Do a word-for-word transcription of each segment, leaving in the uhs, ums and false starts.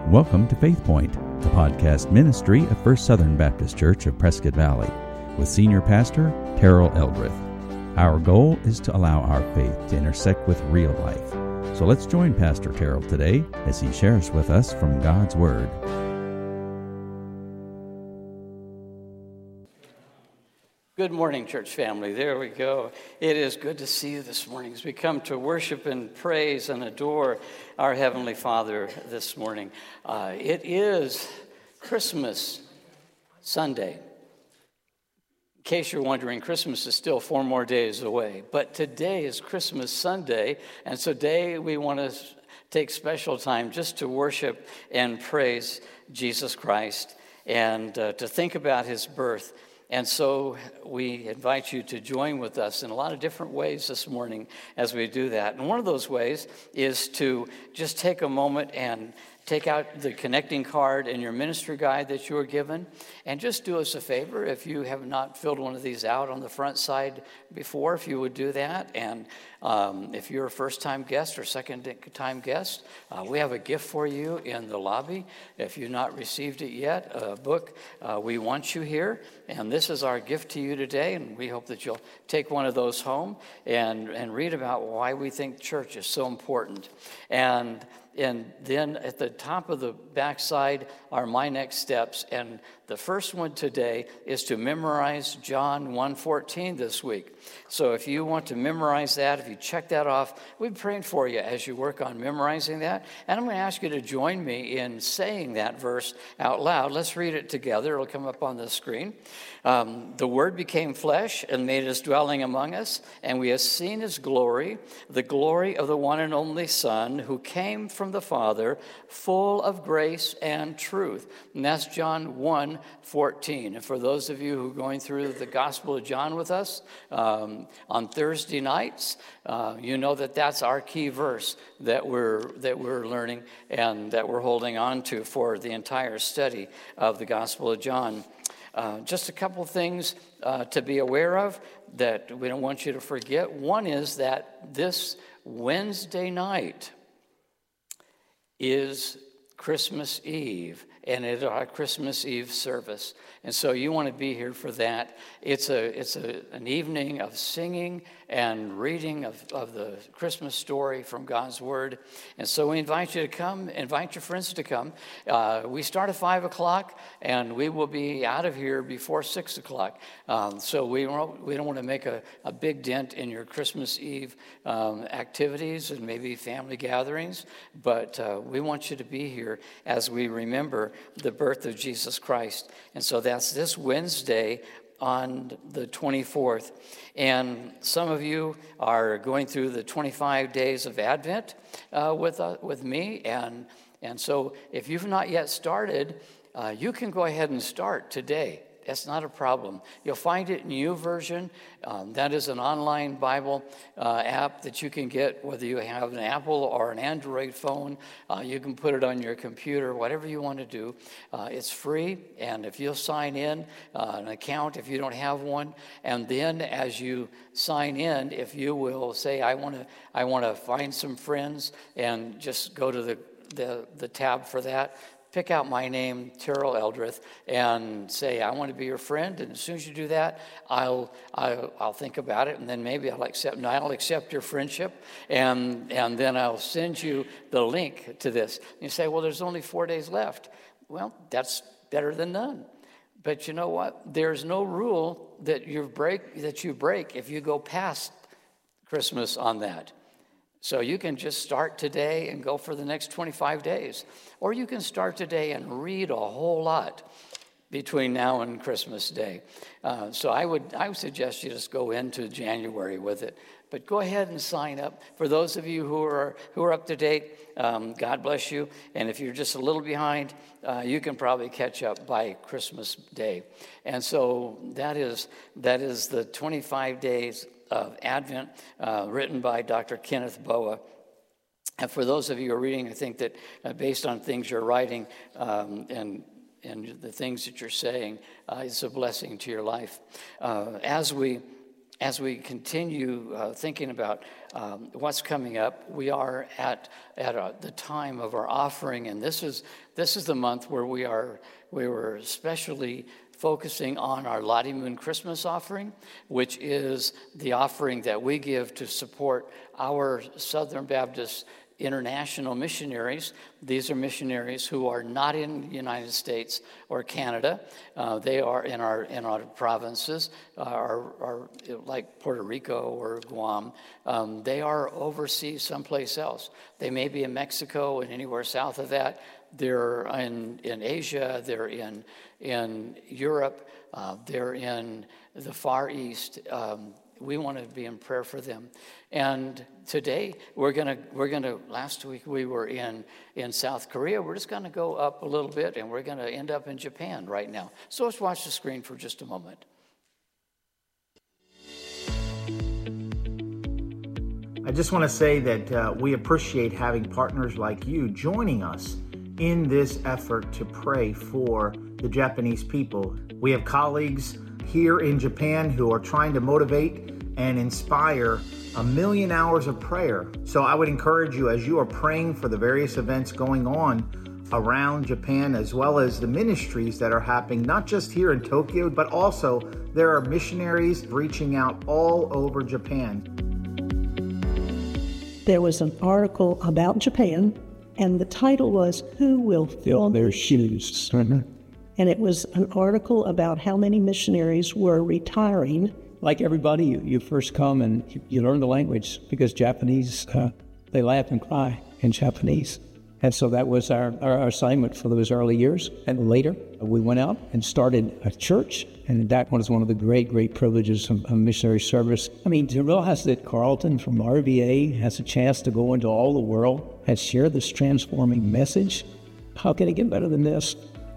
Welcome to Faith Point, the podcast ministry of First Southern Baptist Church of Prescott Valley, with Senior Pastor Terrell Eldredge. Our goal is to allow our faith to intersect with real life. So let's join Pastor Terrell today as he shares with us from God's Word. Good morning, church family. There we go. It is good to see you this morning as we come to worship and praise and adore our Heavenly Father this morning. Uh, it is Christmas Sunday. In case you're wondering, Christmas is still four more days away, but today is Christmas Sunday, and so today we want to take special time just to worship and praise Jesus Christ and uh, to think about his birth. And so we invite you to join with us in a lot of different ways this morning as we do that. And one of those ways is to just take a moment and take out the connecting card and your ministry guide that you were given, and just do us a favor. If you have not filled one of these out on the front side before, if you would do that. And um, if you're a first-time guest or second-time guest, uh, we have a gift for you in the lobby. If you've not received it yet, a book, uh, We Want You Here. And this is our gift to you today, and we hope that you'll take one of those home and, and read about why we think church is so important. And And then at the top of the backside are my next steps. And the first one today is to memorize John one fourteen this week. So if you want to memorize that, if you check that off, we'll be praying for you as you work on memorizing that. And I'm going to ask you to join me in saying that verse out loud. Let's read it together. It'll come up on the screen. Um, the Word became flesh and made his dwelling among us, and we have seen his glory, the glory of the one and only Son, who came from the Father, full of grace and truth. And that's John one fourteen. And for those of you who are going through the Gospel of John with us um, on Thursday nights, uh, you know that that's our key verse that we're that we're learning and that we're holding on to for the entire study of the Gospel of John. Uh, just a couple things uh, to be aware of that we don't want you to forget. One is that this Wednesday night is Christmas Eve, and it's our Christmas Eve service. And so you want to be here for that. It's a it's a, an evening of singing and reading of, of the Christmas story from God's Word. And so we invite you to come, invite your friends to come. Uh, we start at five o'clock, and we will be out of here before six o'clock. Um, so we don't, we don't want to make a, a big dent in your Christmas Eve um, activities and maybe family gatherings, but uh, we want you to be here as we remember the birth of Jesus Christ. And so that's this Wednesday on the twenty-fourth. And some of you are going through the twenty-five days of Advent uh, with uh, with me. And, and so if you've not yet started, uh, you can go ahead and start today. That's not a problem. You'll find it in YouVersion. Um, that is an online Bible uh, app that you can get, whether you have an Apple or an Android phone. Uh, you can put it on your computer, whatever you want to do. Uh, it's free, and if you'll sign in, uh, an account if you don't have one, and then as you sign in, if you will say, I want to I want to find some friends, and just go to the, the, the tab for that. Pick out my name, Terrell Eldredge, and say, I want to be your friend. And as soon as you do that, I'll I'll, I'll think about it, and then maybe I'll accept I'll accept your friendship, and and then I'll send you the link to this. And you say, well, there's only four days left. Well, that's better than none. But you know what? There's no rule that you break that you break if you go past Christmas on that. So you can just start today and go for the next twenty-five days. Or you can start today and read a whole lot between now and Christmas Day. Uh, so I would I would suggest you just go into January with it. But go ahead and sign up. For those of you who are who are up to date, um, God bless you. And if you're just a little behind, uh, you can probably catch up by Christmas Day. And so that is that is the twenty-five days of Advent, uh, written by Doctor Kenneth Boa. And for those of you who are reading, I think that uh, based on things you're writing um, and and the things that you're saying, uh, it's a blessing to your life. Uh, as we as we continue uh, thinking about um, what's coming up, we are at at uh, the time of our offering, and this is this is the month where we are we were especially focusing on our Lottie Moon Christmas offering, which is the offering that we give to support our Southern Baptist international missionaries. These are missionaries who are not in the United States or Canada. Uh, they are in our in our provinces, uh, are, are like Puerto Rico or Guam. Um, they are overseas someplace else. They may be in Mexico and anywhere south of that. They're in, in Asia, they're in, in Europe, uh, they're in the Far East. Um, we want to be in prayer for them. And today, we're going to, we're going to, last week we were in, in South Korea. We're just going to go up a little bit, and we're going to end up in Japan right now. So let's watch the screen for just a moment. I just want to say that uh, we appreciate having partners like you joining us in this effort to pray for the Japanese people. We have colleagues here in Japan who are trying to motivate and inspire a million hours of prayer. So I would encourage you, as you are praying for the various events going on around Japan, as well as the ministries that are happening, not just here in Tokyo, but also there are missionaries reaching out all over Japan. There was an article about Japan, and the title was, Who Will Fill Their Shoes? And it was an article about how many missionaries were retiring. Like everybody, you, you first come and you, you learn the language, because Japanese, uh, they laugh and cry in Japanese. And so that was our, our assignment for those early years. And later, we went out and started a church. And that was one of the great, great privileges of, of missionary service. I mean, to realize that Carlton from R V A has a chance to go into all the world and share this transforming message, how can it get better than this?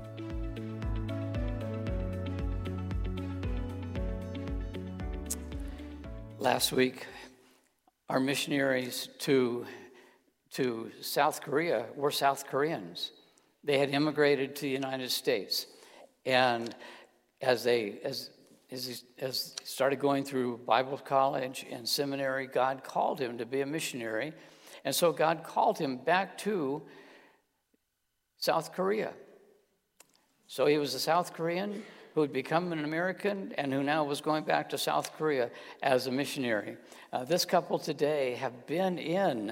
Last week, our missionaries to to South Korea were South Koreans. They had immigrated to the United States, and as they as as he, as he started going through Bible college and seminary, God called him to be a missionary, and so God called him back to South Korea. So he was a South Korean who had become an American and who now was going back to South Korea as a missionary. Uh, this couple today have been in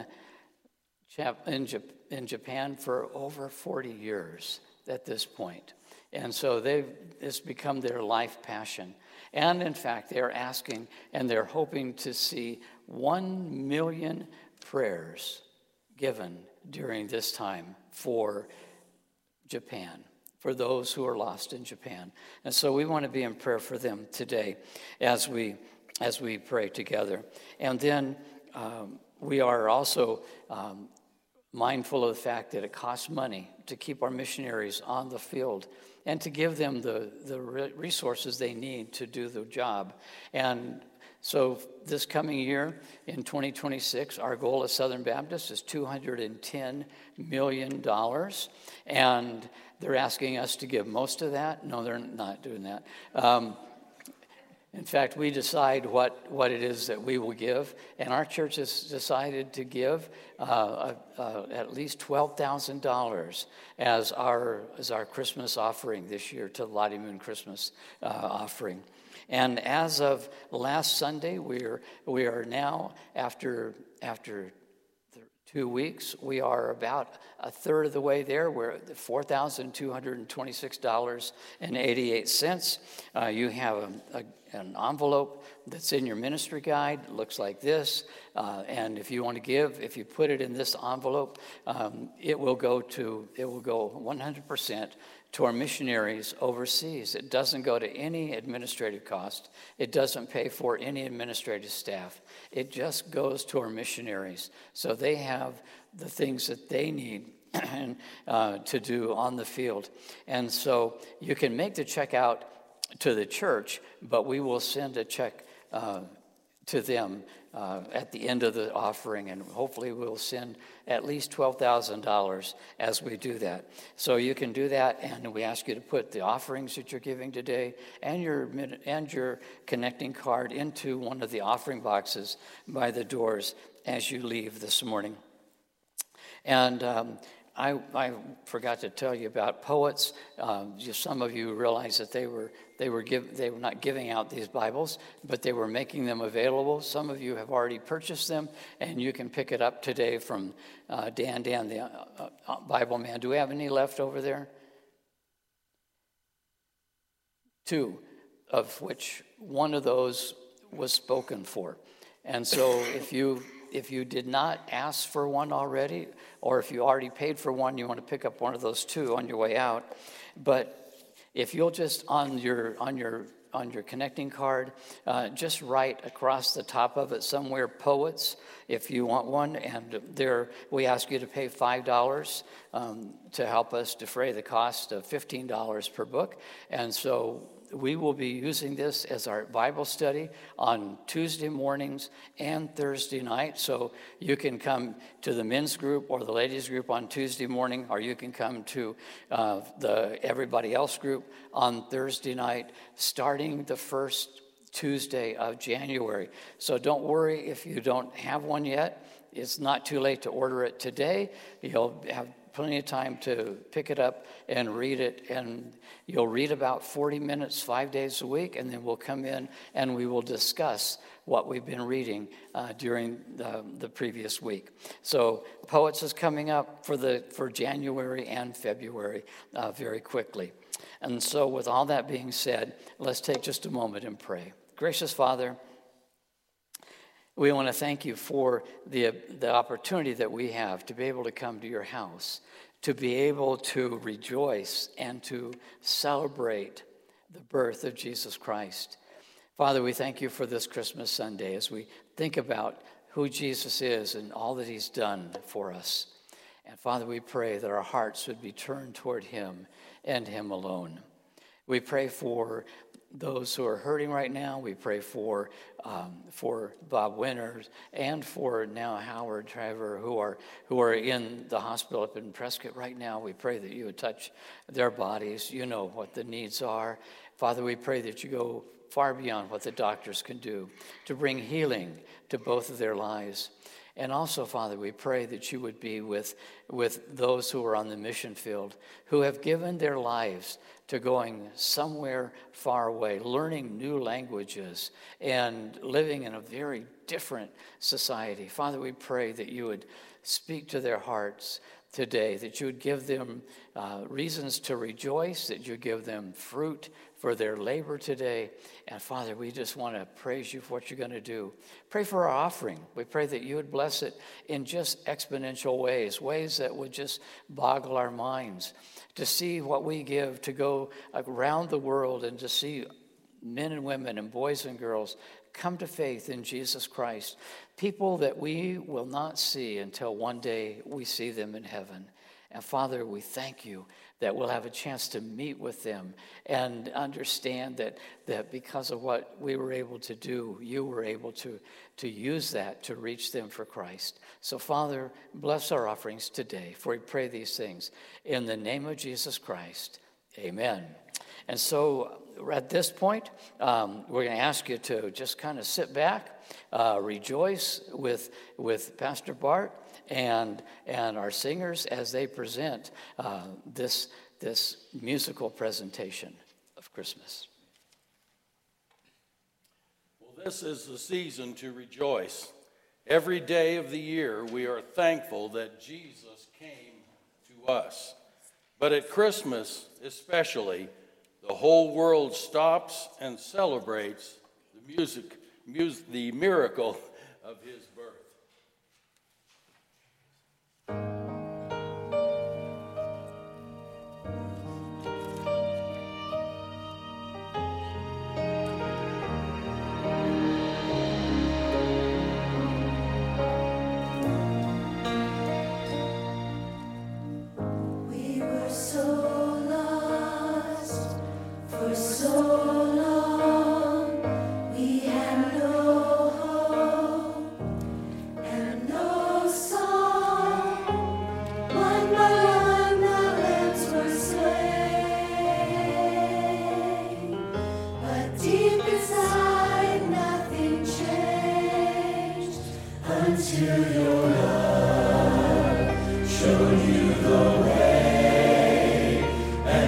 In, Jap- in Japan for over forty years at this point. And so they've, it's become their life passion. And in fact, they're asking and they're hoping to see one million prayers given during this time for Japan, for those who are lost in Japan. And so we want to be in prayer for them today as we, as we pray together. And then um, we are also um, mindful of the fact that it costs money to keep our missionaries on the field and to give them the, the resources they need to do the job. And so this coming year, in twenty twenty-six, our goal at Southern Baptist is two hundred ten million dollars. And they're asking us to give most of that. No, they're not doing that. Um, In fact, we decide what, what it is that we will give, and our church has decided to give uh, uh, uh, at least twelve thousand dollars as our as our Christmas offering this year, to the Lottie Moon Christmas uh, offering. And as of last Sunday, we are we are now after after. Two weeks, we are about a third of the way there. We're at four thousand two hundred twenty-six dollars and eighty-eight cents. Uh, you have a, a, an envelope that's in your ministry guide. It looks like this. Uh, and if you want to give, if you put it in this envelope, um, it will go to, it will go one hundred percent to our missionaries overseas. It doesn't go to any administrative cost. It doesn't pay for any administrative staff. It just goes to our missionaries. So they have the things that they need uh, to do on the field. And so you can make the check out to the church, but we will send a check uh, to them uh, at the end of the offering, and hopefully we'll send at least twelve thousand dollars as we do that. So you can do that, and we ask you to put the offerings that you're giving today and your and your connecting card into one of the offering boxes by the doors as you leave this morning. And um, I, I forgot to tell you about Poets. Um, just some of you realize that they were they were give, they were not giving out these Bibles, but they were making them available. Some of you have already purchased them, and you can pick it up today from uh, Dan Dan, the uh, uh, Bible man. Do we have any left over there? Two, of which one of those was spoken for. And so if you if you did not ask for one already, or if you already paid for one, you want to pick up one of those two on your way out. But if you'll just on your on your on your connecting card, uh, just write across the top of it somewhere Poets if you want one, and there we ask you to pay five dollars um, to help us defray the cost of fifteen dollars per book. And so we will be using this as our Bible study on Tuesday mornings and Thursday night. So you can come to the men's group or the ladies group on Tuesday morning, or you can come to uh, the everybody else group on Thursday night, starting the first Tuesday of January. So don't worry if you don't have one yet. It's not too late to order it today. You'll have plenty of time to pick it up and read it, and you'll read about forty minutes five days a week, and then we'll come in and we will discuss what we've been reading uh, during the, the previous week. So Poets is coming up for the for January and February uh, very quickly. And so with all that being said, let's take just a moment and pray. Gracious Father, we want to thank you for the, the opportunity that we have to be able to come to your house, to be able to rejoice and to celebrate the birth of Jesus Christ. Father, we thank you for this Christmas Sunday as we think about who Jesus is and all that he's done for us. And Father, we pray that our hearts would be turned toward him and him alone. We pray for those who are hurting right now. We pray for um, for Bob Winters and for now Howard Trevor, who are who are in the hospital up in Prescott right now. We pray that you would touch their bodies. You know what the needs are. Father, we pray that you go far beyond what the doctors can do to bring healing to both of their lives. And also, Father, we pray that you would be with, with those who are on the mission field, who have given their lives to going somewhere far away, learning new languages, and living in a very different society. Father, we pray that you would speak to their hearts today, that you would give them uh, reasons to rejoice, that you give them fruit for their labor today. And Father, we just want to praise you for what you're going to do. Pray for our offering. We pray that you would bless it in just exponential ways, ways that would just boggle our minds, to see what we give, to go around the world and to see men and women and boys and girls come to faith in Jesus Christ, people that we will not see until one day we see them in heaven. And Father, we thank you that we'll have a chance to meet with them and understand that, that because of what we were able to do, you were able to, to use that to reach them for Christ. So Father, bless our offerings today, for we pray these things in the name of Jesus Christ. Amen. And so at this point, um, we're going to ask you to just kind of sit back, uh, rejoice with, with Pastor Bart and and our singers as they present uh, this this musical presentation of Christmas. Well, this is the season to rejoice. Every day of the year, we are thankful that Jesus came to us. But at Christmas, especially, the whole world stops and celebrates the music, music the miracle of his birth. So long, we had no hope.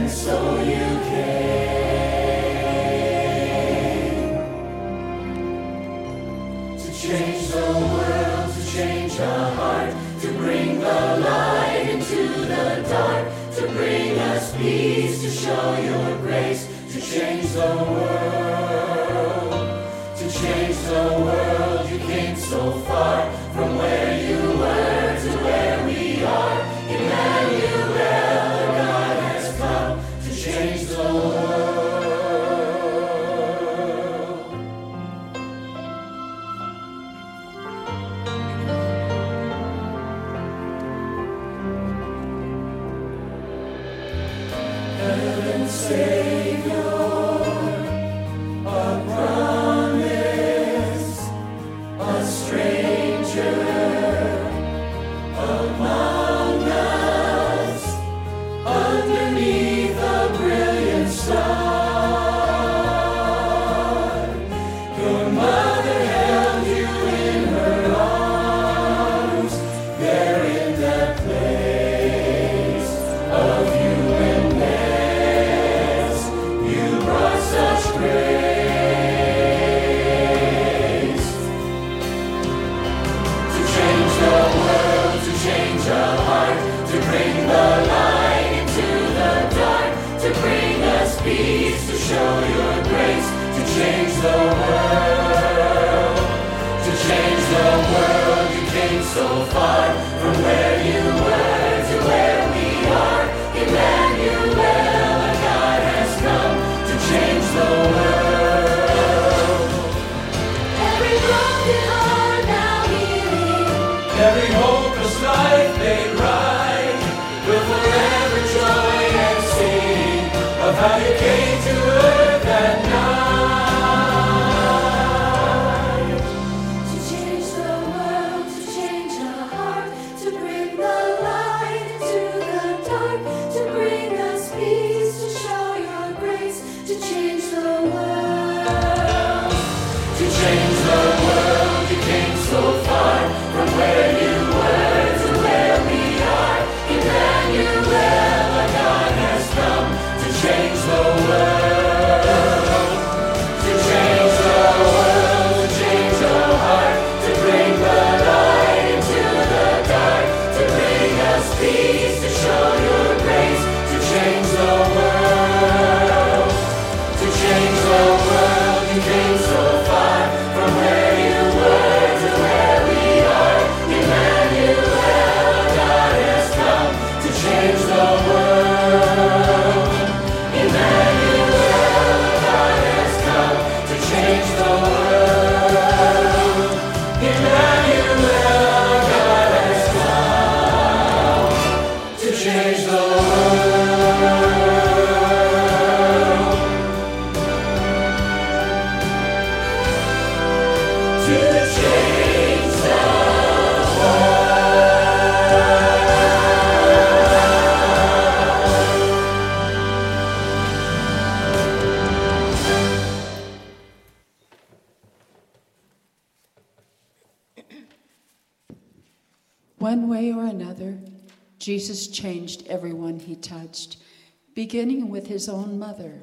One way or another, Jesus changed everyone he touched, beginning with his own mother.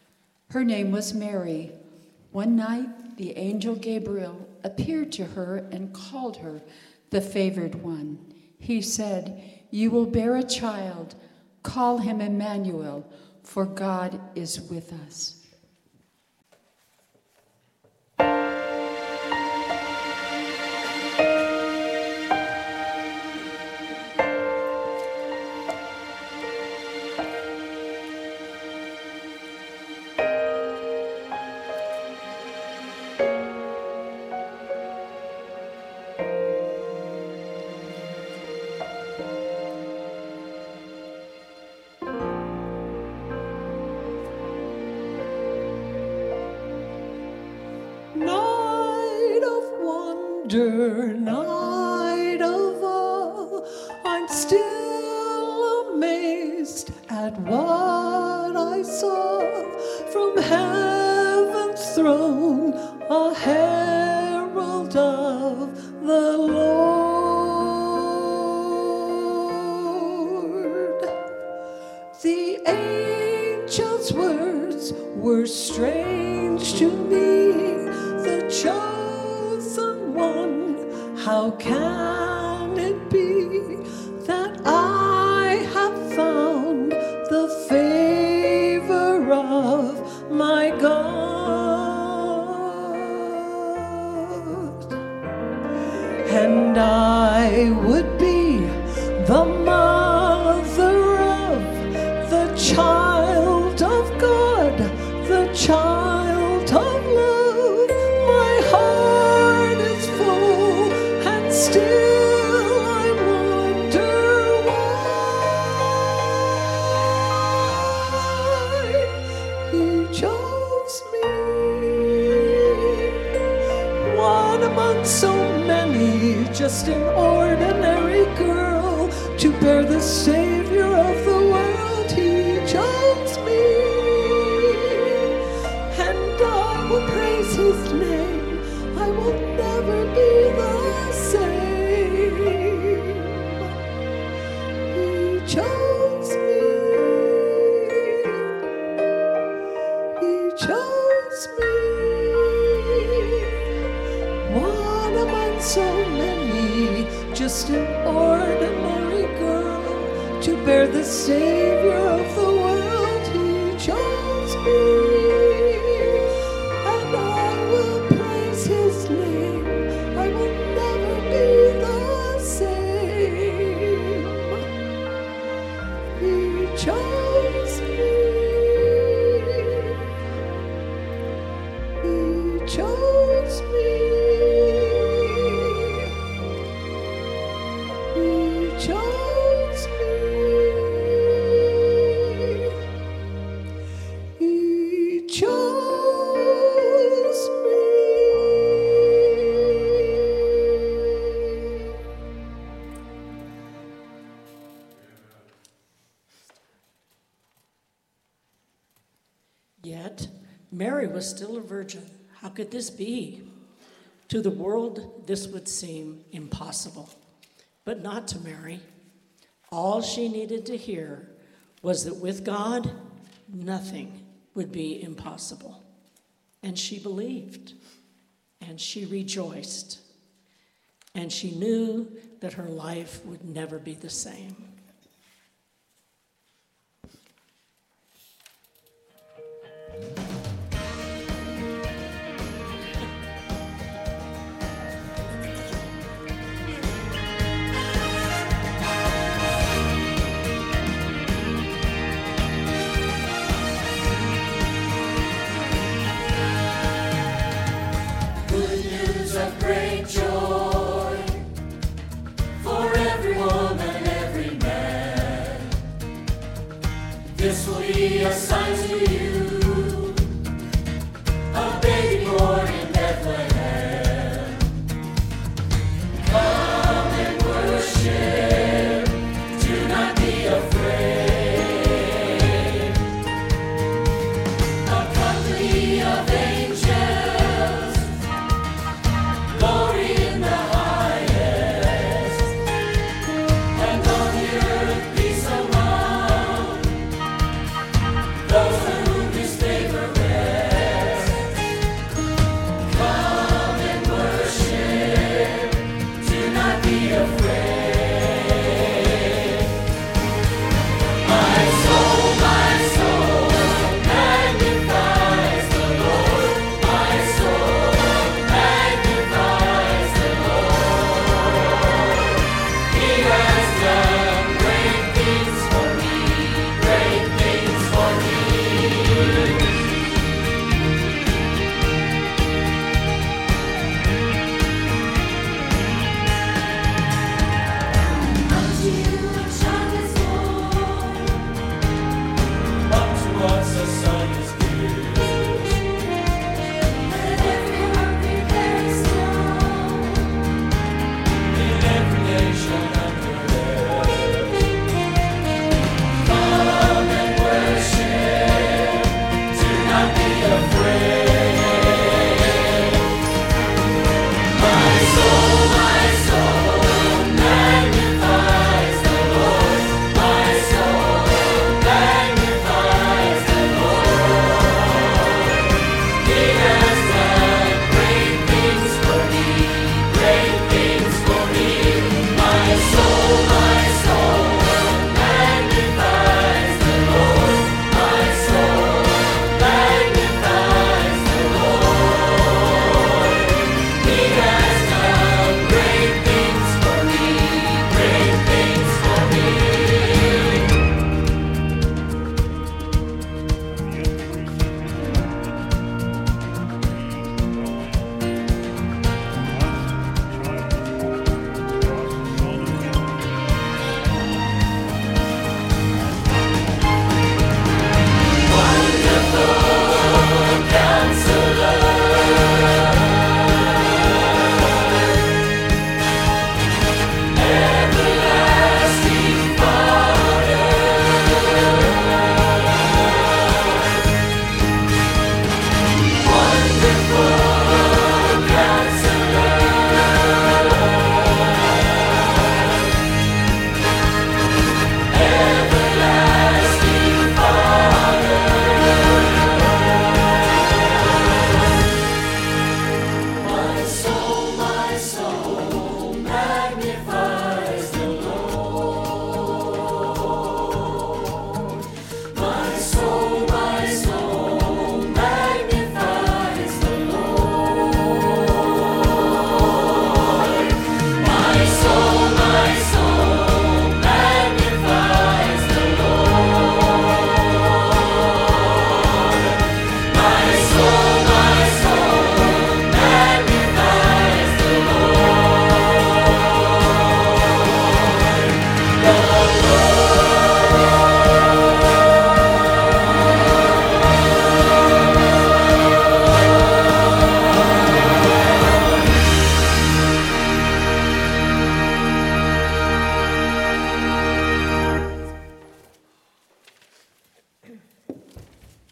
Her name was Mary. One night, the angel Gabriel appeared to her and called her the favored one. He said, "You will bear a child. Call him Emmanuel, for God is with us." Night of awe, I'm still amazed at what I saw from heaven's throne, a herald of the Lord. The the angel's words were strange to me. The chosen one, how can it be that I have found the favor of my God? And I would be the mother of the child of God, the child of love. My heart is full, and still I wonder why He chose me. One among so many, just an ordinary girl, to bear the Savior of the world. He chose me, and I will praise His name. I will never be the same. He chose me. He chose me. One among so many, just an ordinary girl, to bear the Savior of the world. He chose me, and I will praise His name. I will never be the same. He chose me. He chose me. He chose me. He chose me. Yet Mary was still a virgin. How could this be? To the world, this would seem impossible, but not to Mary. All she needed to hear was that with God, nothing would be impossible. And she believed, and she rejoiced, and she knew that her life would never be the same. Of great joy for every woman, every man. This will be a sign to you, a baby born in Bethlehem. Come and worship, do not be afraid. A company of angels, glory in the highest, and on the earth peace among those to whom His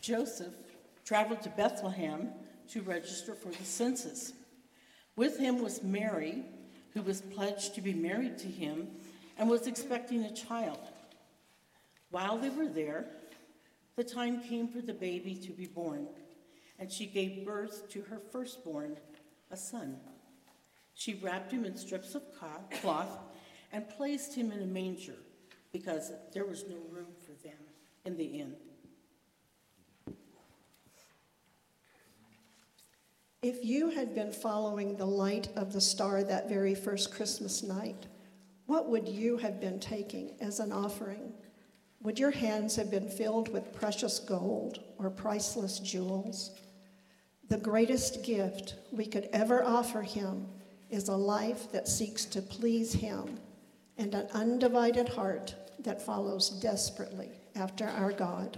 Joseph traveled to Bethlehem to register for the census. With him was Mary, who was pledged to be married to him and was expecting a child. While they were there, the time came for the baby to be born, and she gave birth to her firstborn, a son. She wrapped him in strips of cloth and placed him in a manger because there was no room for them in the inn. If you had been following the light of the star that very first Christmas night, what would you have been taking as an offering? Would your hands have been filled with precious gold or priceless jewels? The greatest gift we could ever offer him is a life that seeks to please him and an undivided heart that follows desperately after our God.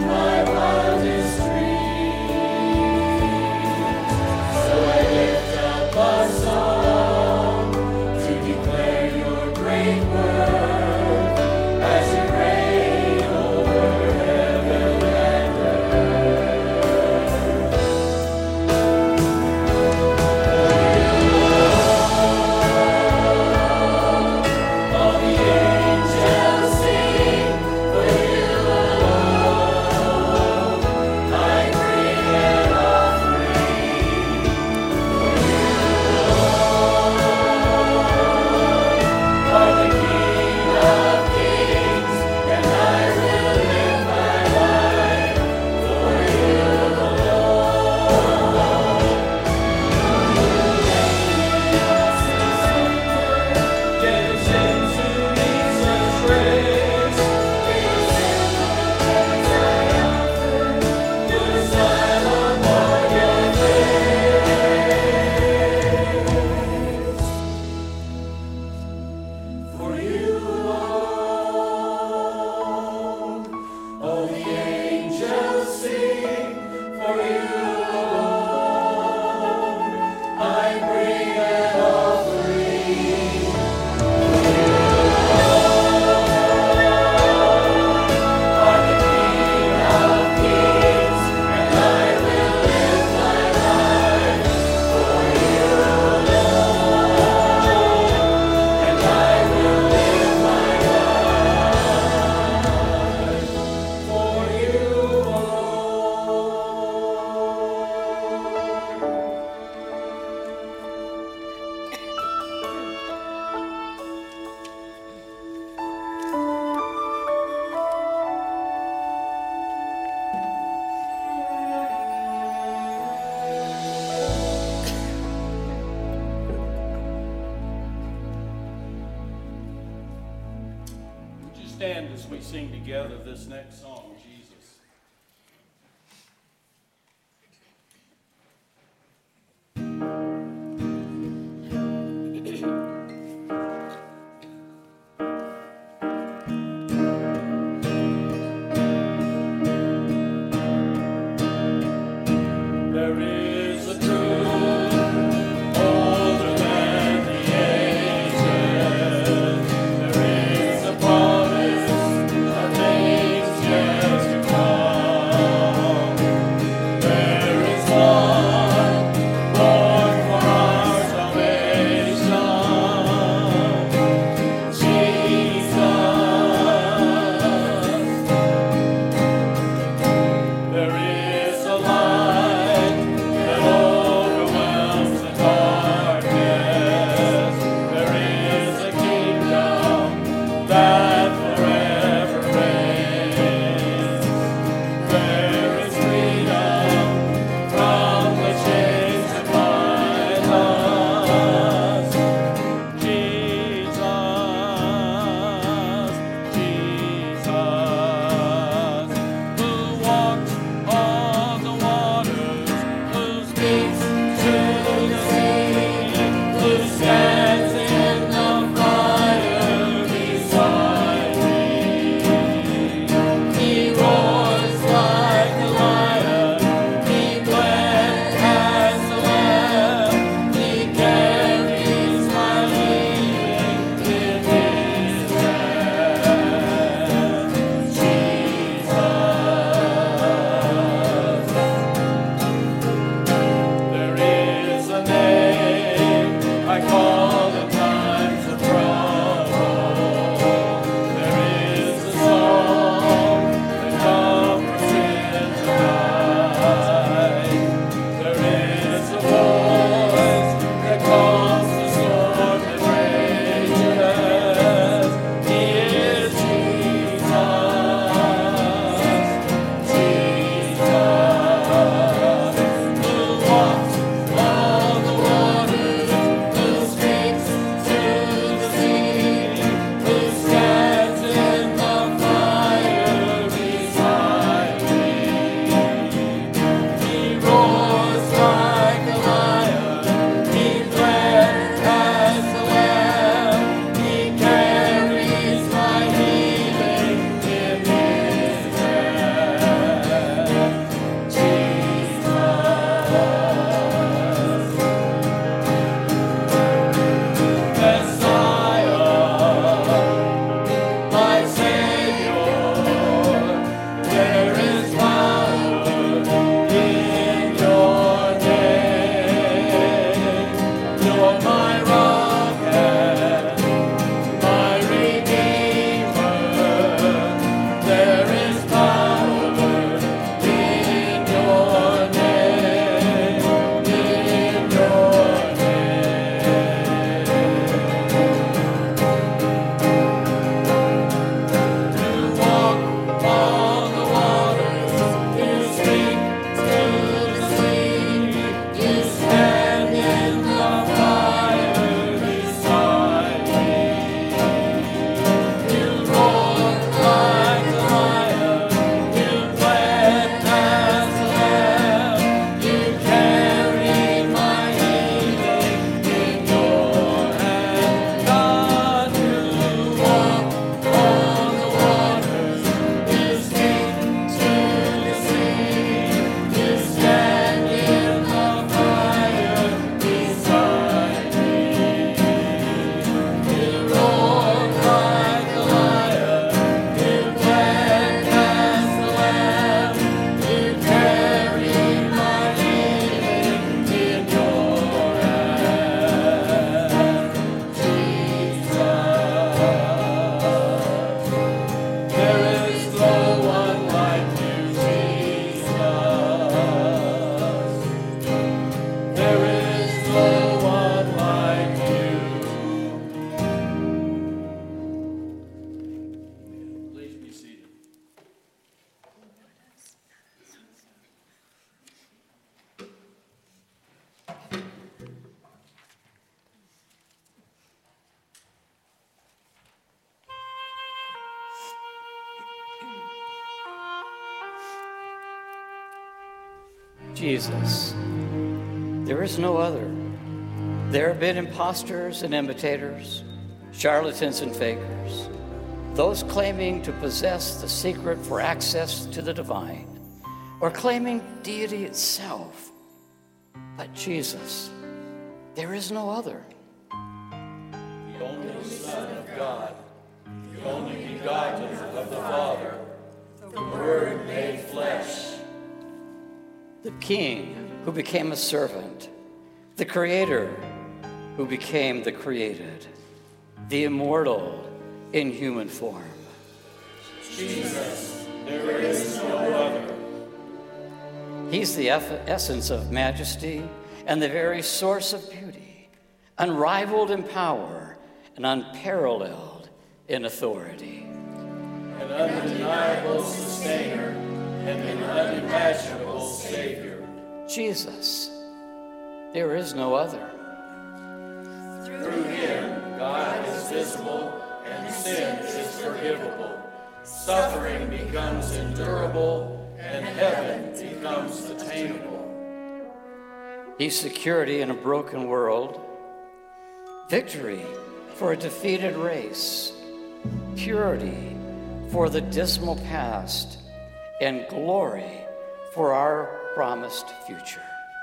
Lift as we sing together this next song, Jesus. There is a truth older than the ages. There is a promise of things yet to come. There is one born for our salvation, Jesus. There is a light that overwhelms the darkness. There is a kingdom that forever reigns. There is freedom from the chains that bind us. Jesus, Jesus, who walked on the waters, who speaks to the sea, who stands in the fire beside me. He roars like a lion, he bled as a lamb, he carries my healing in his hand. There is a name I call in times of trouble. There is a song that comforts in the night. There is a voice that calms the storm that rages. He is Jesus, Jesus, who walks on the waters, who speaks to the sea, who stands in the fire beside me. He roars like a lion, he bled as a lamb, he carries my healing in his hand. Jesus. Messiah, my Savior, there is power in your name. You're my rock and my Redeemer. There is power in your name. Jesus. There is no other. There have been imposters and imitators, charlatans and fakers, those claiming to possess the secret for access to the divine, or claiming deity itself. But Jesus, there is no other. The only Son of God, the only begotten of the Father, the Word made flesh. The King who became a servant, the Creator who became the created, the immortal in human form. Jesus, there is no other. He's the essence of majesty and the very source of beauty, unrivaled in power and unparalleled in authority. An undeniable sustainer and an unimaginable Savior. Jesus, there is no other. Through him, God is visible and sin is forgivable. Suffering becomes endurable and heaven becomes attainable. He's security in a broken world, victory for a defeated race, purity for the dismal past, and glory for our promised future.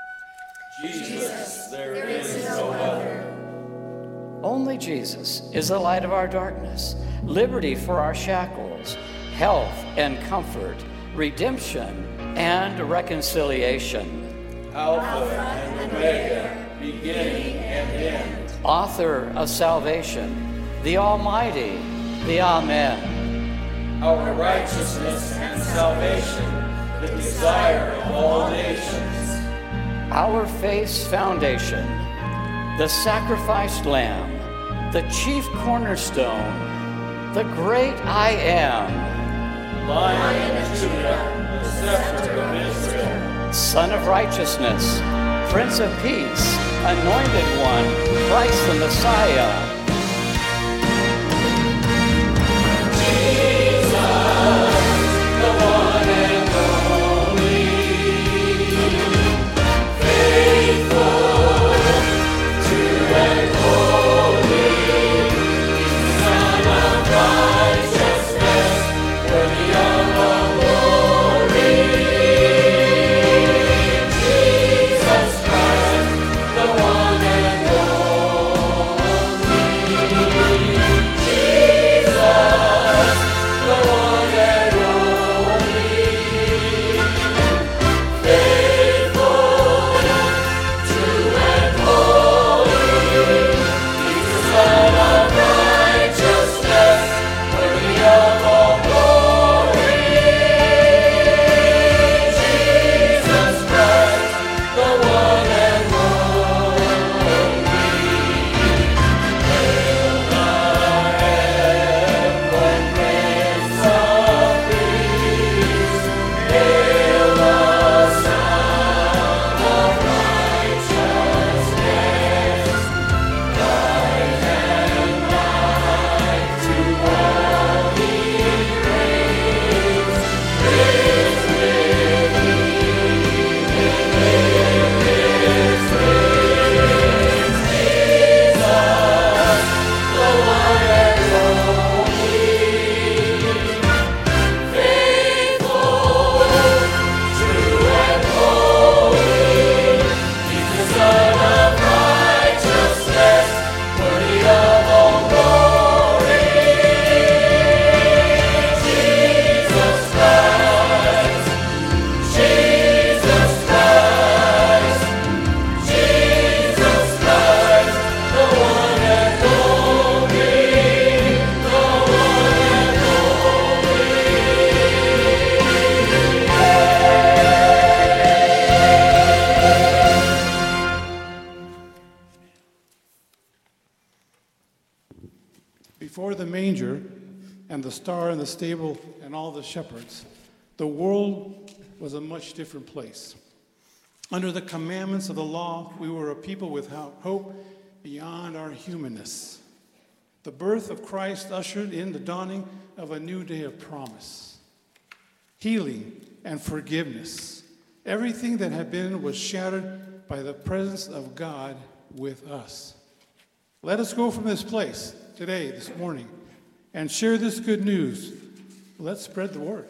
Jesus, there is no other. Only Jesus is the light of our darkness, liberty for our shackles, health and comfort, redemption and reconciliation. Alpha and Omega, beginning and end. Author of salvation, the Almighty, the Amen. Our righteousness and salvation, the desire of all nations. Our faith's foundation, the sacrificed Lamb, the chief cornerstone, the great I Am. Lion of Judah, the scepter of Israel. Son of righteousness, Prince of peace, anointed one, Christ the Messiah. Before the manger and the star and the stable and all the shepherds, the world was a much different place. Under the commandments of the law, we were a people without hope beyond our humanness. The birth of Christ ushered in the dawning of a new day of promise, healing and forgiveness, Everything that had been was shattered by the presence of God with us. Let us go from this place today, this morning, and share this good news. Let's spread the word.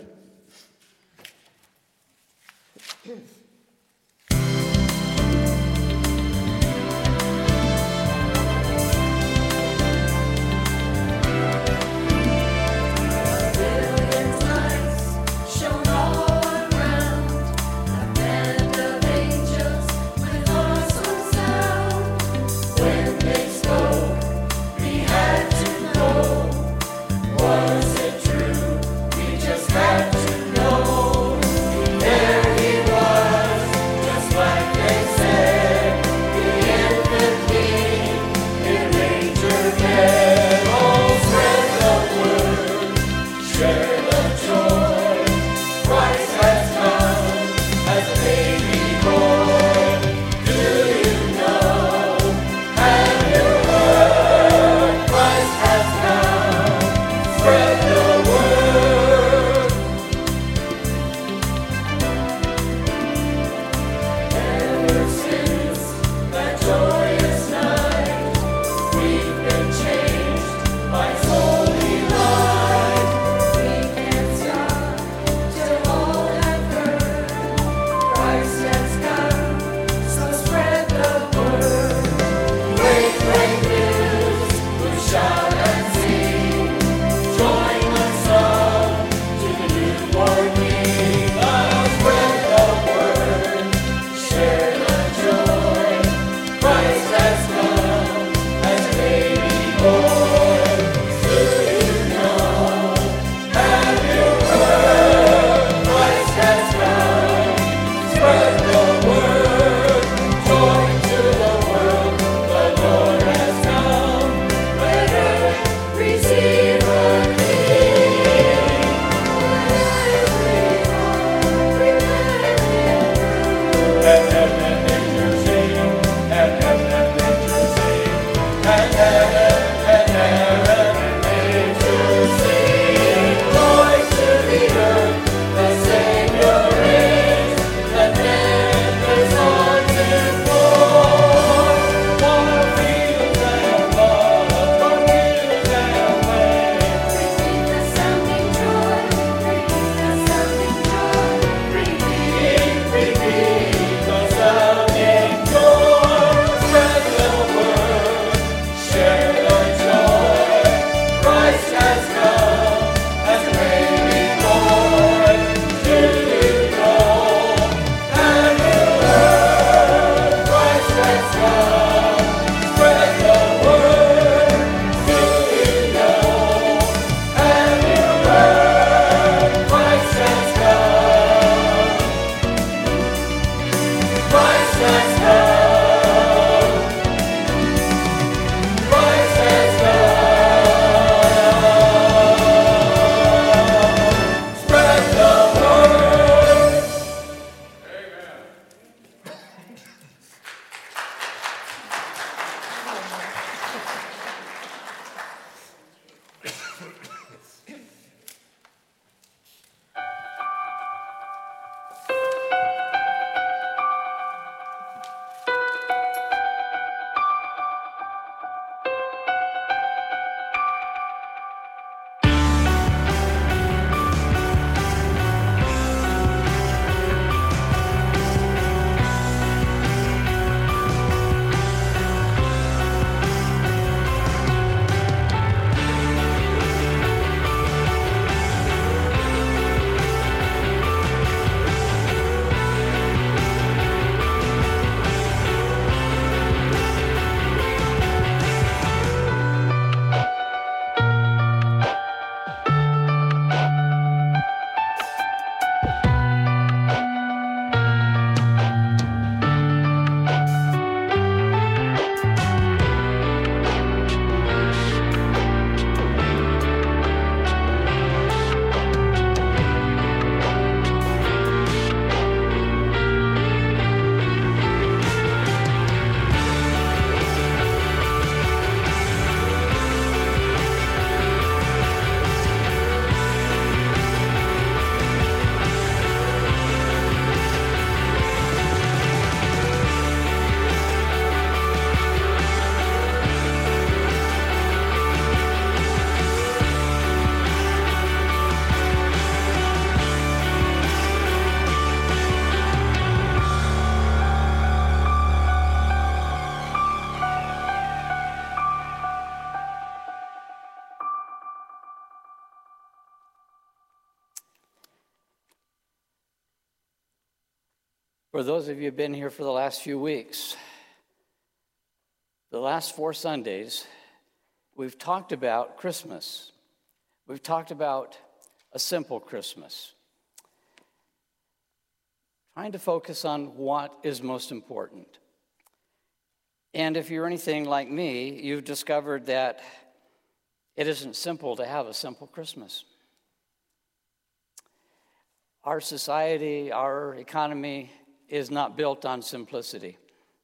Was it true? We just had to know. There he was. For those of you who've been here for the last few weeks, the last four Sundays, we've talked about Christmas. We've talked about a simple Christmas. Trying to focus on what is most important. And if you're anything like me, you've discovered that it isn't simple to have a simple Christmas. Our society, our economy is not built on simplicity.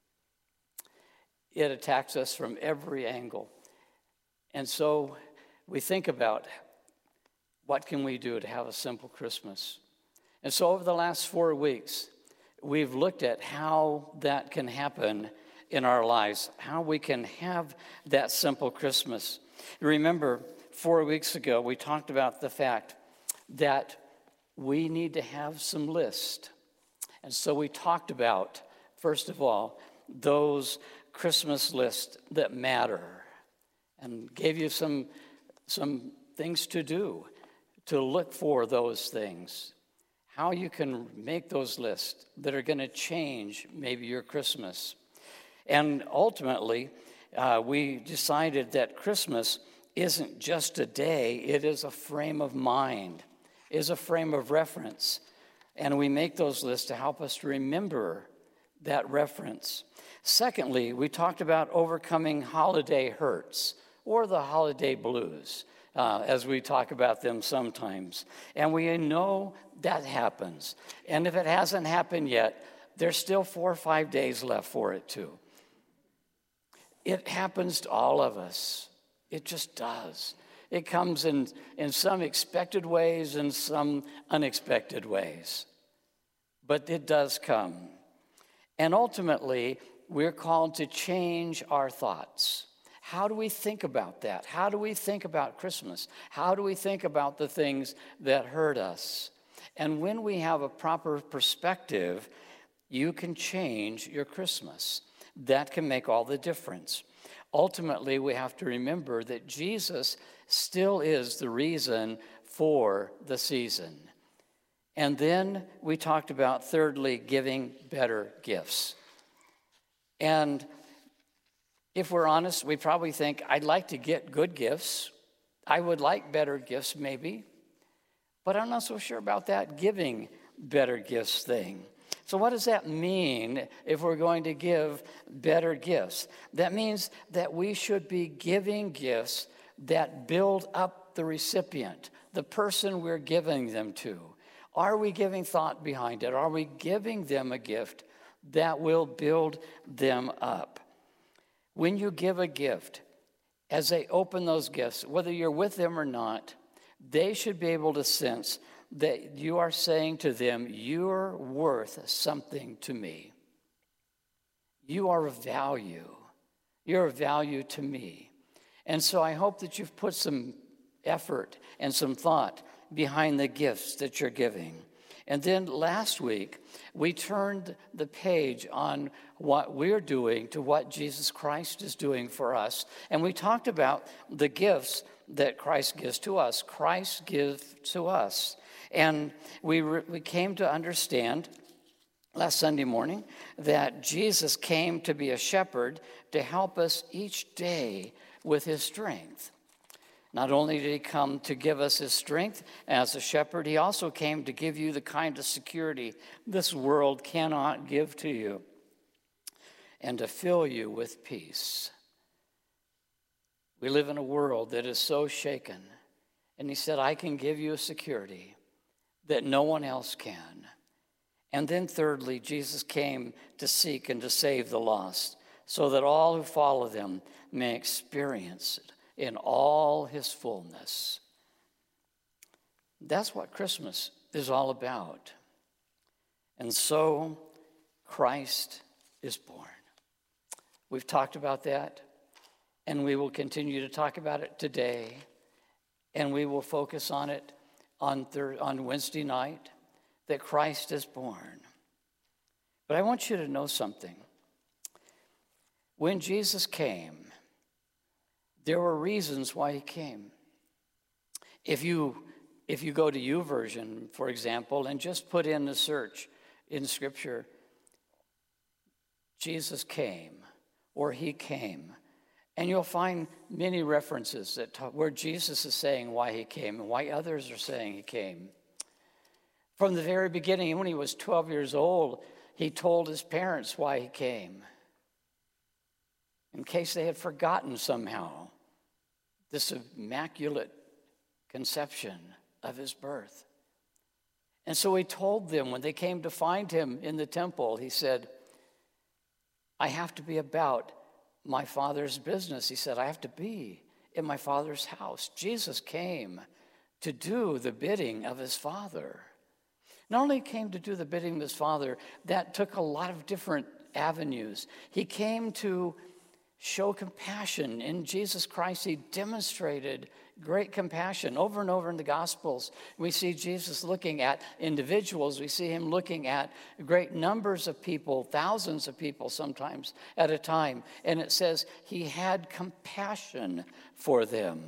It attacks us from every angle. And so we think about what can we do to have a simple Christmas. And so over the last four weeks, we've looked at how that can happen in our lives, how we can have that simple Christmas. Remember, four weeks ago, we talked about the fact that we need to have some list. And so we talked about, first of all, those Christmas lists that matter, and gave you some, some things to do to look for those things. How you can make those lists that are going to change maybe your Christmas. And ultimately, uh, we decided that Christmas isn't just a day, it is a frame of mind, is a frame of reference. And we make those lists to help us to remember that reference. Secondly, we talked about overcoming holiday hurts or the holiday blues, uh, as we talk about them sometimes. And we know that happens. And if it hasn't happened yet, there's still four or five days left for it too. It happens to all of us. It just does. It comes in, in some expected ways and some unexpected ways. But it does come. And ultimately, we're called to change our thoughts. How do we think about that? How do we think about Christmas? How do we think about the things that hurt us? And when we have a proper perspective, you can change your Christmas. That can make all the difference. Ultimately, we have to remember that Jesus still is the reason for the season. And then we talked about, thirdly, giving better gifts. And if we're honest, we probably think, I'd like to get good gifts. I would like better gifts, maybe. But I'm not so sure about that giving better gifts thing. So what does that mean if we're going to give better gifts? That means that we should be giving gifts that build up the recipient, the person we're giving them to. Are we giving thought behind it? Are we giving them a gift that will build them up? When you give a gift, as they open those gifts, whether you're with them or not, they should be able to sense that you are saying to them, you're worth something to me. You are of value. You're of value to me. And so I hope that you've put some effort and some thought behind the gifts that you're giving. And then last week, we turned the page on what we're doing to what Jesus Christ is doing for us. And we talked about the gifts that Christ gives to us. Christ gives to us. And we, re- we came to understand last Sunday morning that Jesus came to be a shepherd to help us each day with his strength. Not only did he come to give us his strength as a shepherd, he also came to give you the kind of security this world cannot give to you, and to fill you with peace. We live in a world that is so shaken, and he said, I can give you a security that no one else can. And then thirdly, Jesus came to seek and to save the lost, so that all who follow them may experience it in all his fullness. That's what Christmas is all about. And so Christ is born. We've talked about that, and we will continue to talk about it today, and we will focus on it on, thir- on Wednesday night, that Christ is born. But I want you to know something. When Jesus came, there were reasons why he came. If you if you go to YouVersion, for example, and just put in the search in Scripture, Jesus came, or he came. And you'll find many references that talk, where Jesus is saying why he came and why others are saying he came. From the very beginning, when he was twelve years old, he told his parents why he came, in case they had forgotten somehow this immaculate conception of his birth. And so he told them when they came to find him in the temple, he said, I have to be about my Father's business. He said, I have to be in my Father's house. Jesus came to do the bidding of his Father. Not only came to do the bidding of his Father, that took a lot of different avenues. He came to show compassion. In Jesus Christ, he demonstrated great compassion. Over and over in the Gospels, we see Jesus looking at individuals. We see him looking at great numbers of people, thousands of people sometimes at a time. And it says he had compassion for them.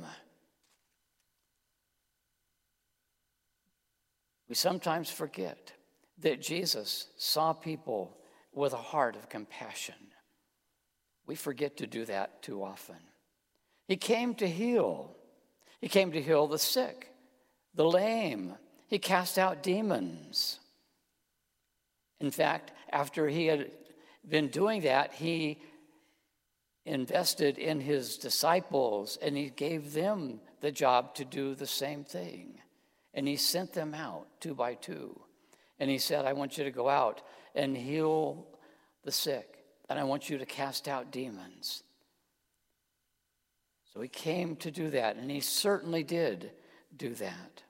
We sometimes forget that Jesus saw people with a heart of compassion. We forget to do that too often. He came to heal. He came to heal the sick, the lame. He cast out demons. In fact, after he had been doing that, he invested in his disciples and he gave them the job to do the same thing. And he sent them out two by two. And he said, I want you to go out and heal the sick. And I want you to cast out demons. So he came to do that, and he certainly did do that.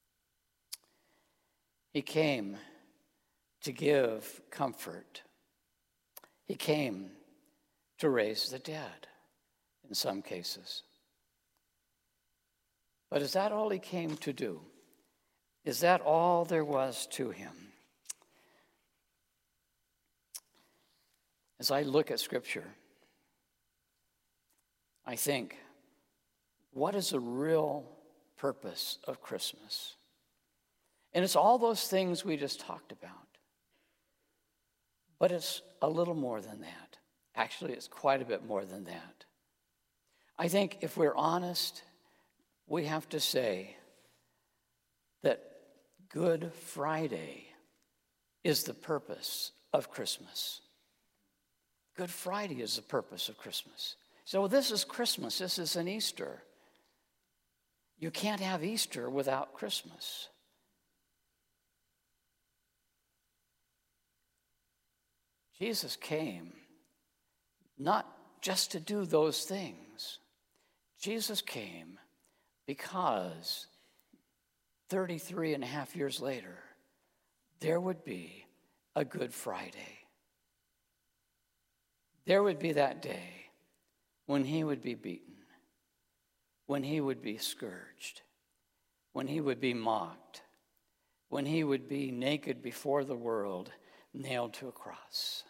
He came to give comfort. He came to raise the dead in some cases. But is that all he came to do? Is that all there was to him? As I look at Scripture, I think, what is the real purpose of Christmas? And it's all those things we just talked about. But it's a little more than that. Actually, it's quite a bit more than that. I think if we're honest, we have to say that Good Friday is the purpose of Christmas. Good Friday is the purpose of Christmas. So this is Christmas. This is an Easter. You can't have Easter without Christmas. Jesus came not just to do those things. Jesus came because thirty-three and a half years later, there would be a Good Friday. There would be that day when he would be beaten, when he would be scourged, when he would be mocked, when he would be naked before the world, nailed to a cross.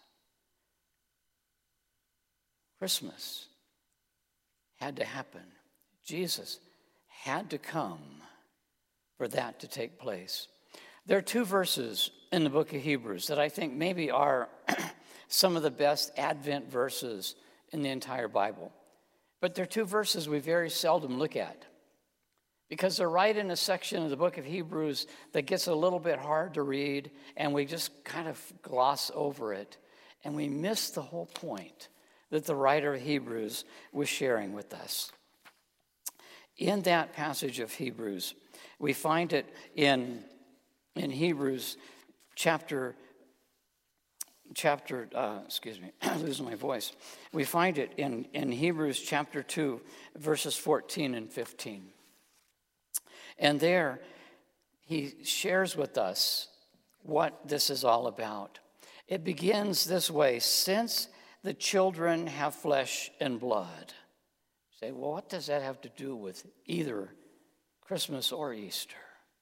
Christmas had to happen. Jesus had to come for that to take place. There are two verses in the book of Hebrews that I think maybe are some of the best Advent verses in the entire Bible. But they're two verses we very seldom look at because they're right in a section of the book of Hebrews that gets a little bit hard to read, and we just kind of gloss over it, and we miss the whole point that the writer of Hebrews was sharing with us. In that passage of Hebrews, we find it in, in Hebrews chapter Chapter, uh, excuse me, I'm losing my voice. We find it in, in Hebrews chapter two, verses fourteen and fifteen. And there, he shares with us what this is all about. It begins this way: since the children have flesh and blood. You say, well, what does that have to do with either Christmas or Easter?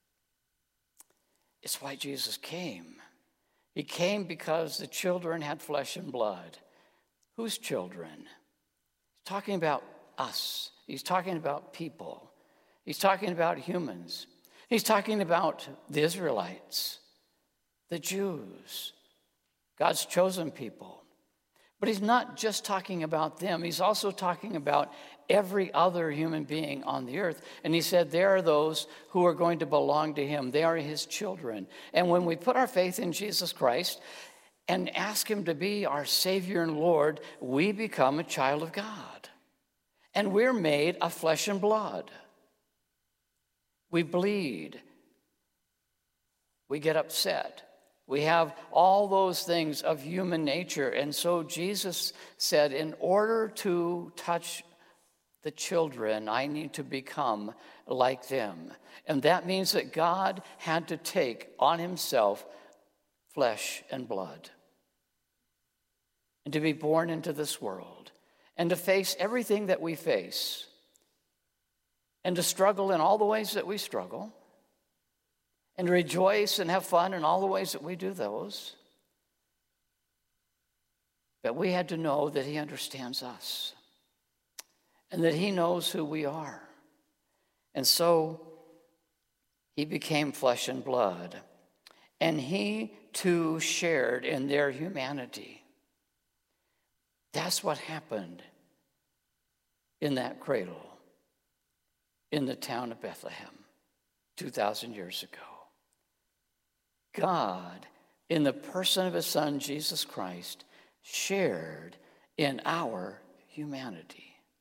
It's why Jesus came. He came because the children had flesh and blood. Whose children? He's talking about us. He's talking about people. He's talking about humans. He's talking about the Israelites, the Jews, God's chosen people. But he's not just talking about them. He's also talking about every other human being on the earth. And he said there are those who are going to belong to him. They are his children. And when we put our faith in Jesus Christ and ask him to be our Savior and Lord, we become a child of God. And we're made of flesh and blood. We bleed. We get upset. We have all those things of human nature. And so Jesus said, in order to touch the children, I need to become like them. And that means that God had to take on himself flesh and blood, and to be born into this world, and to face everything that we face, and to struggle in all the ways that we struggle, and rejoice and have fun in all the ways that we do those. But we had to know that he understands us and that he knows who we are. And so he became flesh and blood, and he too shared in their humanity. That's what happened in that cradle in the town of Bethlehem two thousand years ago. God, in the person of his Son, Jesus Christ, shared in our humanity.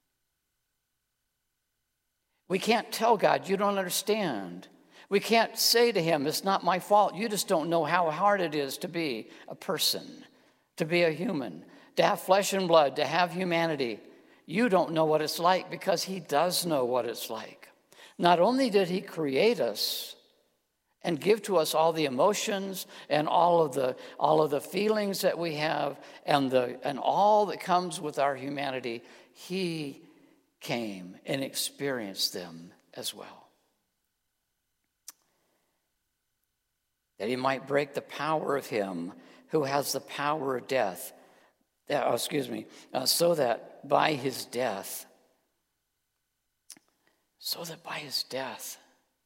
We can't tell God, you don't understand. We can't say to him, it's not my fault. You just don't know how hard it is to be a person, to be a human, to have flesh and blood, to have humanity. You don't know what it's like, because he does know what it's like. Not only did he create us and give to us all the emotions and all of the all of the feelings that we have and the and all that comes with our humanity, he came and experienced them as well. That he might break the power of him who has the power of death. Oh, excuse me, uh, so that by his death, so that by his death,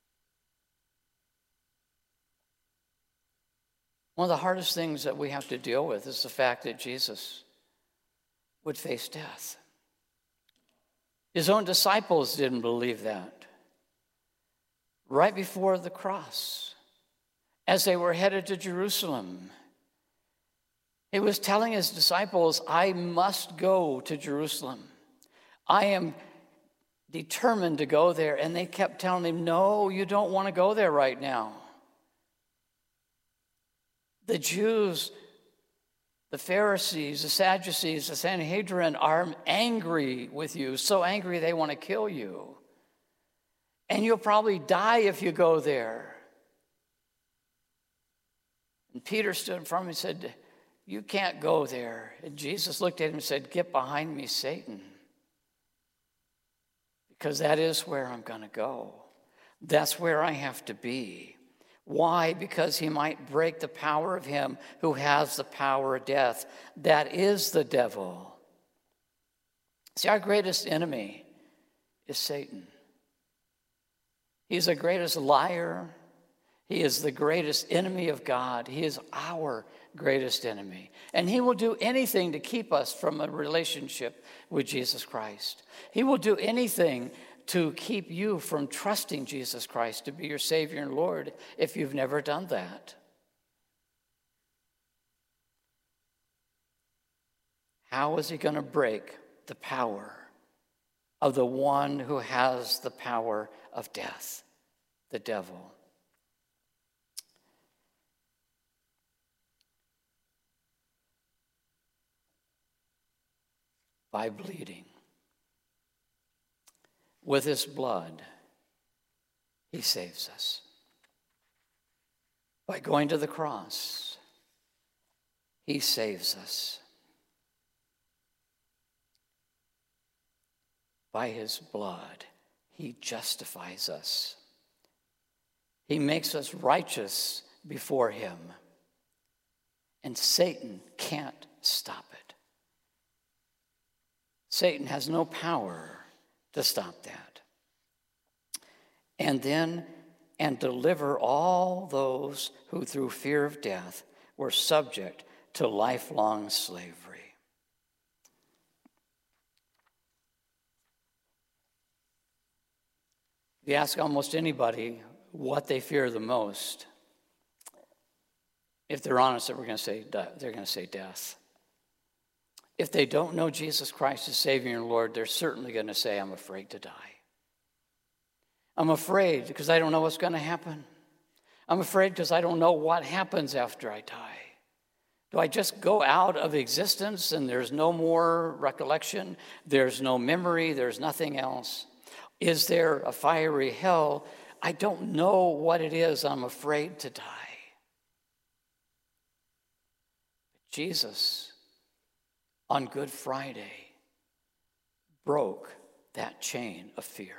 one of the hardest things that we have to deal with is the fact that Jesus would face death. His own disciples didn't believe that. Right before the cross, as they were headed to Jerusalem, he was telling his disciples, I must go to Jerusalem. I am determined to go there. And they kept telling him, no, you don't want to go there right now. The Jews, the Pharisees, the Sadducees, the Sanhedrin are angry with you, so angry they want to kill you. And you'll probably die if you go there. And Peter stood in front of him and said, you can't go there. And Jesus looked at him and said, get behind me, Satan. Because that is where I'm going to go. That's where I have to be. Why? Because he might break the power of him who has the power of death. That is the devil. See, our greatest enemy is Satan. He's the greatest liar. He is the greatest enemy of God. He is our greatest enemy. And he will do anything to keep us from a relationship with Jesus Christ. He will do anything to keep you from trusting Jesus Christ to be your Savior and Lord if you've never done that. How is he going to break the power of the one who has the power of death, the devil? By bleeding. With his blood, he saves us. By going to the cross, he saves us. By his blood, he justifies us. He makes us righteous before him. And Satan can't stop it. Satan has no power to stop that. And then, and deliver all those who through fear of death were subject to lifelong slavery. you ask almost anybody what they fear the most, if they're honest, they're going to say they're going to say death. If they don't know Jesus Christ as Savior and Lord, they're certainly going to say, I'm afraid to die. I'm afraid because I don't know what's going to happen. I'm afraid because I don't know what happens after I die. Do I just go out of existence and there's no more recollection? There's no memory. There's nothing else. Is there a fiery hell? I don't know what it is. I'm afraid to die. But Jesus, on Good Friday, broke that chain of fear.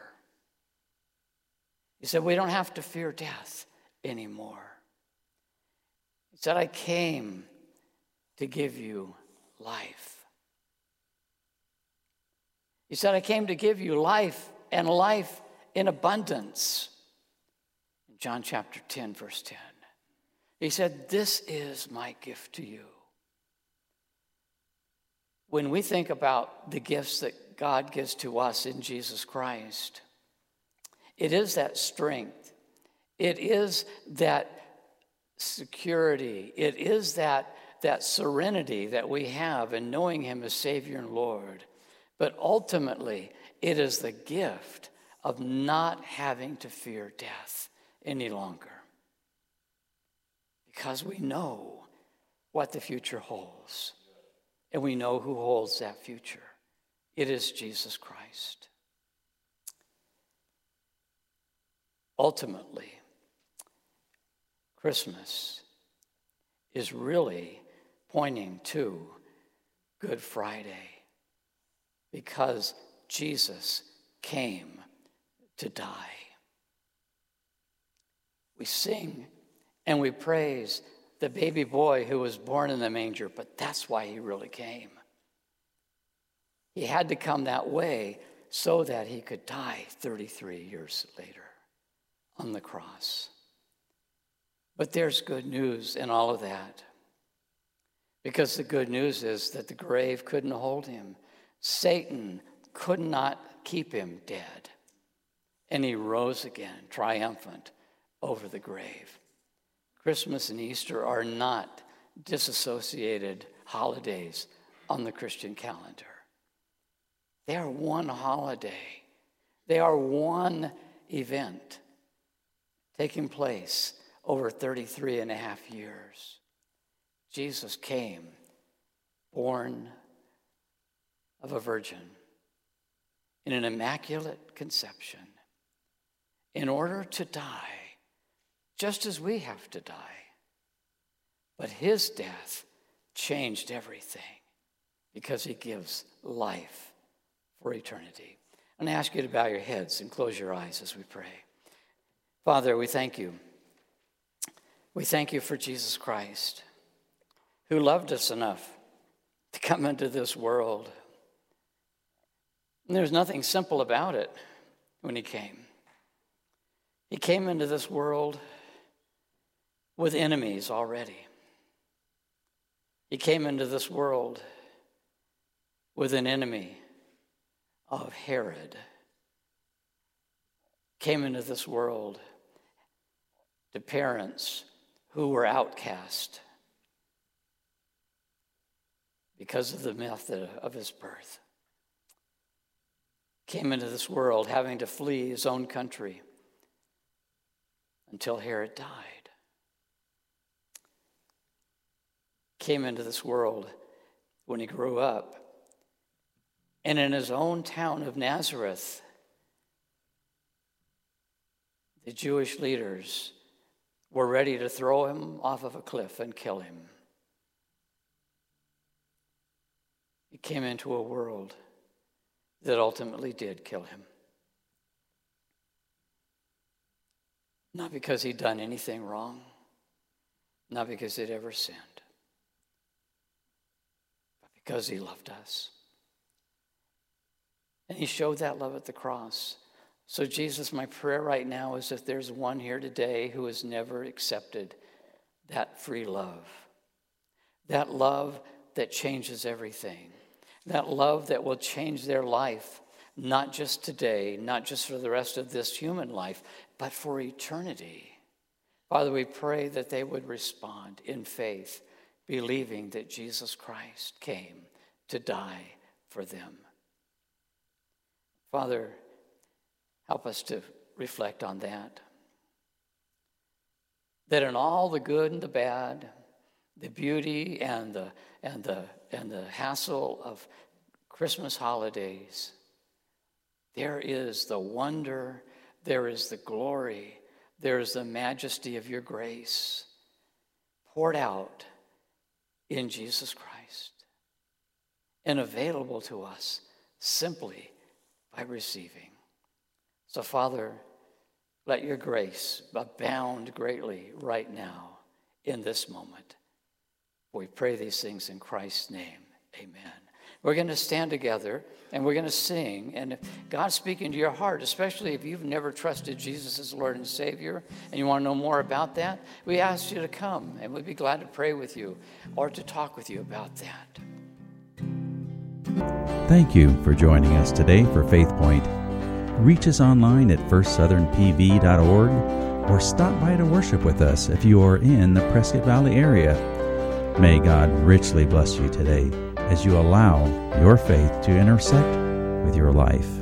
He said, we don't have to fear death anymore. He said, I came to give you life. He said, I came to give you life and life in abundance. In John chapter ten, verse ten, he said, this is my gift to you. When we think about the gifts that God gives to us in Jesus Christ, it is that strength. It is that security. It is that, that serenity that we have in knowing him as Savior and Lord. But ultimately, it is the gift of not having to fear death any longer. Because we know what the future holds. And we know who holds that future. It is Jesus Christ. Ultimately, Christmas is really pointing to Good Friday because Jesus came to die. We sing and we praise the baby boy who was born in the manger, but that's why he really came. He had to come that way so that he could die thirty-three years later on the cross. But there's good news in all of that. Because the good news is that the grave couldn't hold him. Satan could not keep him dead. And he rose again, triumphant over the grave. Christmas and Easter are not disassociated holidays on the Christian calendar. They are one holiday. They are one event taking place over thirty-three and a half years. Jesus came, born of a virgin, in an immaculate conception, in order to die, just as we have to die. But his death changed everything because he gives life for eternity. I'm going to ask you to bow your heads and close your eyes as we pray. Father, we thank you. We thank you for Jesus Christ, who loved us enough to come into this world. And there's nothing simple about it when he came. He came into this world with enemies already. He came into this world with an enemy of Herod. Came into this world to parents who were outcast because of the method of his birth. Came into this world having to flee his own country until Herod died. Came into this world when he grew up, and in his own town of Nazareth, the Jewish leaders were ready to throw him off of a cliff and kill him. He came into a world that ultimately did kill him. Not because he'd done anything wrong, not because he'd ever sinned, but because he loved us. And he showed that love at the cross. So Jesus, my prayer right now is if there's one here today who has never accepted that free love, that love that changes everything, that love that will change their life, not just today, not just for the rest of this human life, but for eternity. Father, we pray that they would respond in faith, believing that Jesus Christ came to die for them. Father, help us to reflect on that. That in all the good and the bad, the beauty and the and the and the hassle of Christmas holidays, there is the wonder, there is the glory, there is the majesty of your grace poured out in Jesus Christ and available to us simply by receiving. So, Father, let your grace abound greatly right now in this moment. We pray these things in Christ's name. Amen. We're going to stand together and we're going to sing. And if God's speaking to your heart, especially if you've never trusted Jesus as Lord and Savior and you want to know more about that, we ask you to come and we'd be glad to pray with you or to talk with you about that. Thank you for joining us today for Faith Point. Reach us online at first southern p v dot org or stop by to worship with us if you are in the Prescott Valley area. May God richly bless you today as you allow your faith to intersect with your life.